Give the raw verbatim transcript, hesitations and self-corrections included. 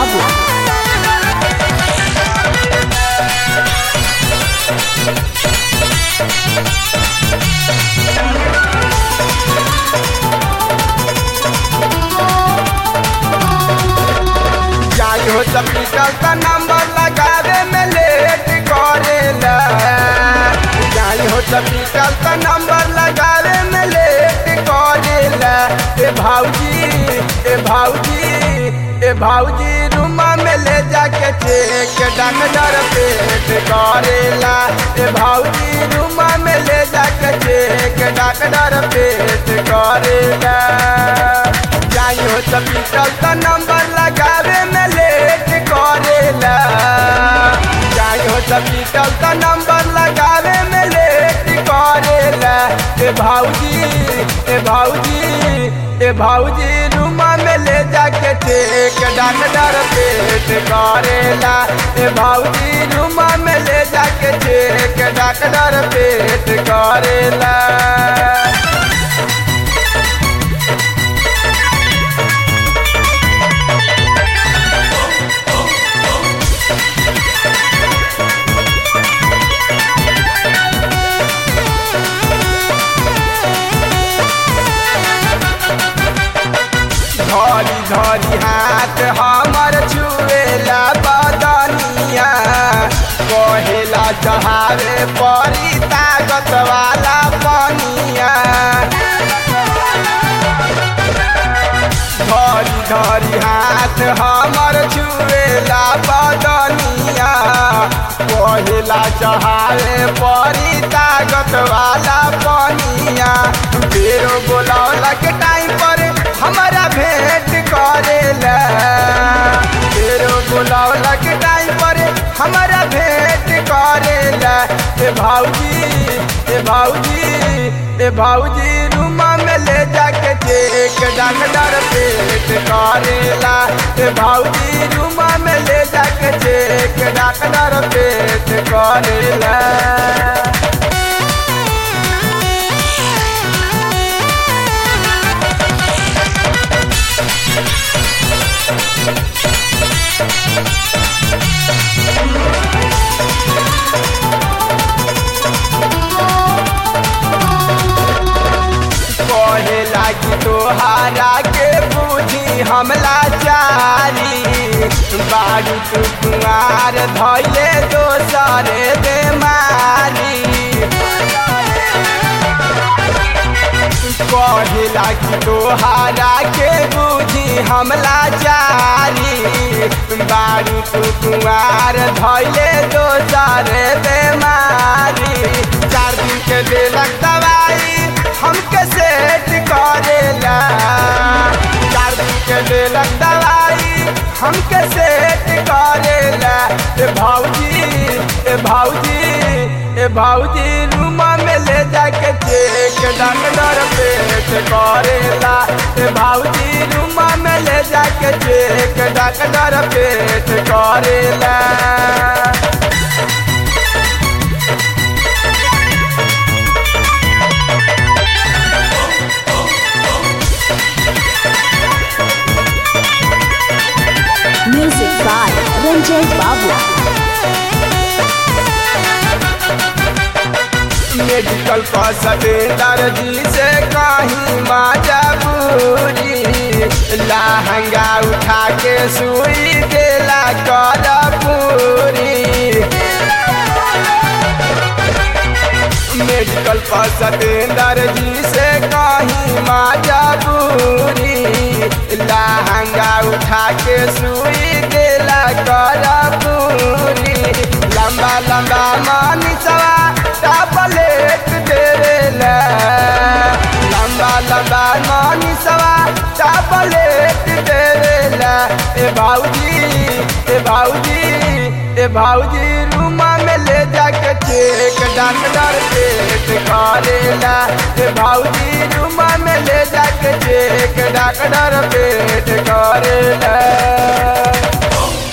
बाबू। जाई हो हॉस्पिटल का नंबर लगावे में लेट करेला। जाई हो हॉस्पिटल का नंबर लगावे में लेट करेला। ए भाऊजी ए भाऊजी ए भाऊजी रूमा में ले जाके चेक डॉक्टर पेट करेला। ए भाऊजी रूमा में ले जाके चेक डॉक्टर पेट करेला। जाई हो हॉस्पिटल का नंबर लगावे में लेट करेला। जाई हो हॉस्पिटल का नंबर लगावे में लेट करेला। ए भाऊजी ए भाऊजी ए भाऊजी रूमा में ले जाके चेक डॉक्टर पेट करेला। ए भाऊजी रूमा में ले जाके चेक डॉक्टर पेट करेला। धरी धरी हाथ हमर छुएला बदनिया। कहेला चढ़ावे परी ताकत वाला पनिया। धरी धरी हाथ हमर छुएला बदनिया। कहेला चढ़ावे परी ताकत वाला पनिया। फेरो बोलौला के टाइम पर हमारा भेंट करेला। फेरो बुलावला के टाइम पर हमारा भेंट करेला। ए भाऊजी ए भाऊजी ए भाऊजी रूमा में ले जाके चेक डॉक्टर पेट करेला। ए भाऊजी रूमा में ले जाके चेक डॉक्टर पेट करेला। कहेला कि तोहारा के बुझी हमला चारी। बारू तू कुमार धैले दोसरे बेमारी। कहेला कि तोहारा के बुझी हमला चारी। बारू तू कुमार धैले दोसरे बेमारी। चार दिन के देलक दवाई हमके सेट करेला। चार दिन के देलक दवाई हमके सेट करेला। ए भाऊजी ए भाऊजी ए भाऊजी रूमा में ले जाके चेक डॉक्टर पेट करेला। ए भाऊजी रूमा में ले जाके चेक डॉक्टर पेट करेला। म्यूजिक बाय रंजन बाबू। मेडिकल पसंदर जी से कहीं मजबूरी। लहंगा उठा के सुई देला कर पूरी। मेडिकल पसंदर जी से कहीं मजबूरी। लहंगा उठा के सुई देला कर पूरी। लंबा लंबा मनीषवा टापलेट देला। लंबा लंबा मनीषवा टापलेट देला। ए भाऊजी ए भाऊजी ए भाऊजी रूमा में ले जाके चेक डॉक्टर पेट करेला। ए भाऊजी रूमा में ले जाके चेक डॉक्टर पेट करेला।